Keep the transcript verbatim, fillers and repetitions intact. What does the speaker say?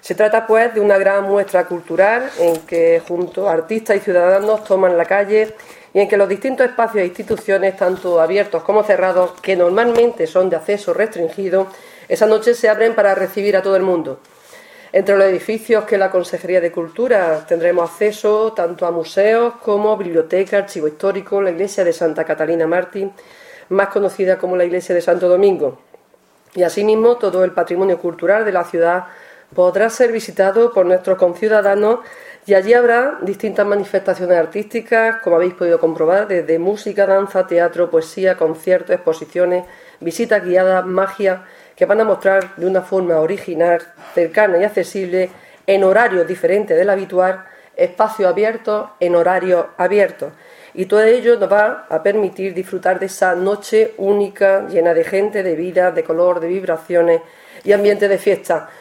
Se trata, pues, de una gran muestra cultural en que, junto a artistas y ciudadanos, toman la calle y en que los distintos espacios e instituciones, tanto abiertos como cerrados, que normalmente son de acceso restringido, esa noche se abren para recibir a todo el mundo. Entre los edificios que la Consejería de Cultura tendremos acceso tanto a museos como biblioteca, archivo histórico, la iglesia de Santa Catalina Mártir, más conocida como la iglesia de Santo Domingo. Y asimismo todo el patrimonio cultural de la ciudad podrá ser visitado por nuestros conciudadanos y allí habrá distintas manifestaciones artísticas, como habéis podido comprobar, desde música, danza, teatro, poesía, conciertos, exposiciones, visitas guiadas, magia, que van a mostrar de una forma original, cercana y accesible, en horarios diferentes del habitual, espacios abiertos en horarios abiertos. Y todo ello nos va a permitir disfrutar de esa noche única, llena de gente, de vida, de color, de vibraciones y ambiente de fiesta.